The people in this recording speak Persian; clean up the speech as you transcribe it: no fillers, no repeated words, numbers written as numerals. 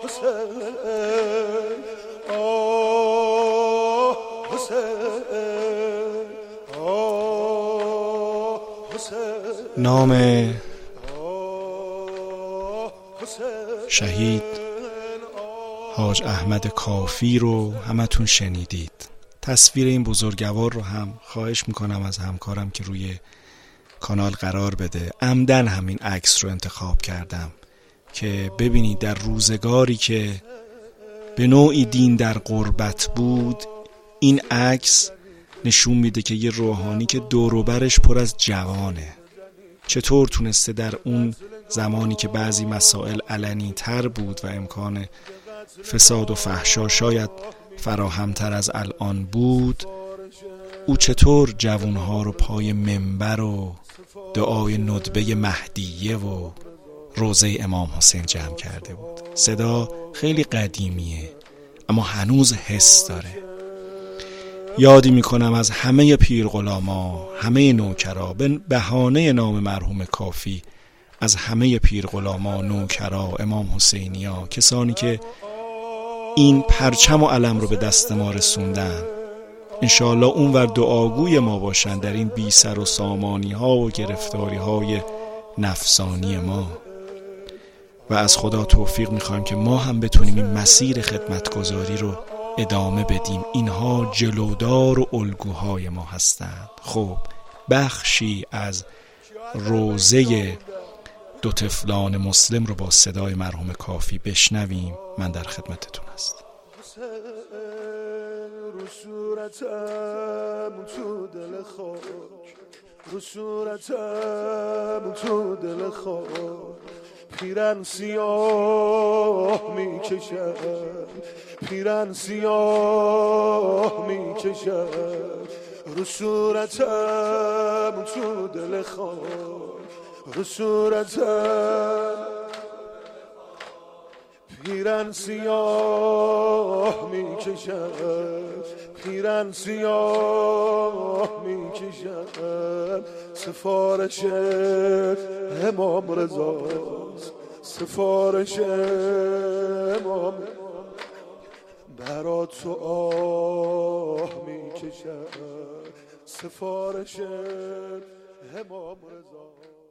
نام شهید حاج احمد کافی رو همتون شنیدید. تصویر این بزرگوار رو هم خواهش میکنم از همکارم که روی کانال قرار بده. عمدن همین عکس رو انتخاب کردم که ببینید در روزگاری که به نوعی دین در غربت بود، این عکس نشون میده که یه روحانی که دور و برش پر از جوانه چطور تونسته در اون زمانی که بعضی مسائل علنی تر بود و امکان فساد و فحشا شاید فراهمتر از الان بود، او چطور جوانها رو پای منبر و دعای ندبه مهدیه و روضه امام حسین جمع کرده بود. صدا خیلی قدیمیه اما هنوز حس داره. یادی میکنم از همه پیرغلاما، همه نوکرا، به بهانه نام مرحوم کافی از همه پیرغلاما، نوکرا، امام حسینیا، کسانی که این پرچم و علم رو به دست ما رسوندن، انشاءالله اون ور دعاگوی ما باشن در این بی سر و سامانی ها و گرفتاری های نفسانی ما. و از خدا توفیق میخوایم که ما هم بتونیم این مسیر خدمتگزاری رو ادامه بدیم. اینها جلودار و الگوهای ما هستند. خب بخشی از روزه دو طفلان مسلم رو با صدای مرحوم کافی بشنویم. من در خدمتتون هستم. رو صورتم تو دل خاک، رو صورتم تو دل خاک، پیرن سیاه میکشد، پیرن سیاه میکشد، رو صورتم تو دل خاک، رو صورتم پیرن سیاه میکشد، پیرن سیاه میکشد، سفارش امام رضاست، سفارش امام برا تو آه میکشد، سفارش امام رضا.